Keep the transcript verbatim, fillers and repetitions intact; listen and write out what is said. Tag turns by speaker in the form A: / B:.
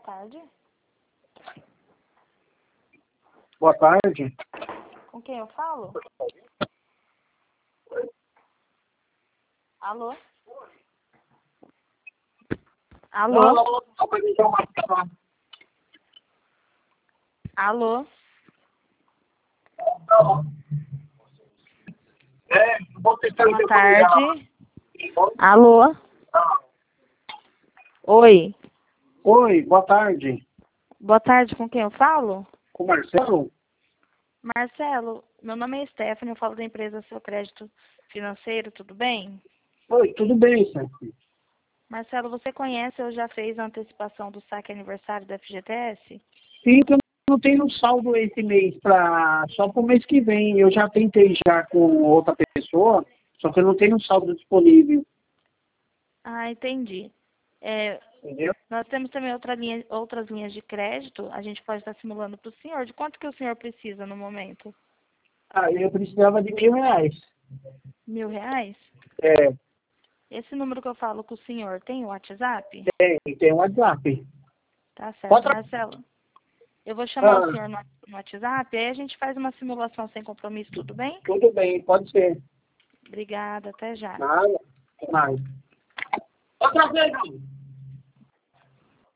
A: tarde.
B: Boa tarde.
A: Com quem eu falo? Alô? Alô? Alô?
B: É, vou tentar
A: Boa tarde. Alô? Oi.
B: Oi, boa tarde.
A: Boa tarde, com quem eu falo?
B: Com o Marcelo?
A: Marcelo, meu nome é Stephanie, eu falo da empresa Seu Crédito Financeiro, tudo bem?
B: Oi, tudo bem, Stephanie?
A: Marcelo, você conhece ou já fez a antecipação do saque aniversário da F G T S?
B: Sim, que eu não tenho saldo esse mês, pra, só para o mês que vem. Eu já tentei já com outra pessoa, só que eu não tenho saldo disponível.
A: Ah, entendi. É,
B: Entendeu?
A: nós temos também outra linha, outras linhas de crédito, a gente pode estar simulando para o senhor. De quanto que o senhor precisa no momento?
B: Ah, eu precisava de mil reais.
A: Mil reais?
B: É,
A: Esse número que eu falo com o senhor tem o WhatsApp?
B: tem, tem um WhatsApp.
A: Tá certo,
B: Pode...
A: Marcelo. Eu vou chamar o
B: Ah,
A: senhor no, no WhatsApp, aí a gente faz uma simulação sem compromisso, tudo bem?
B: tudo bem, pode ser.
A: Obrigada, até já.
B: Nada, mais. Outra vez, não.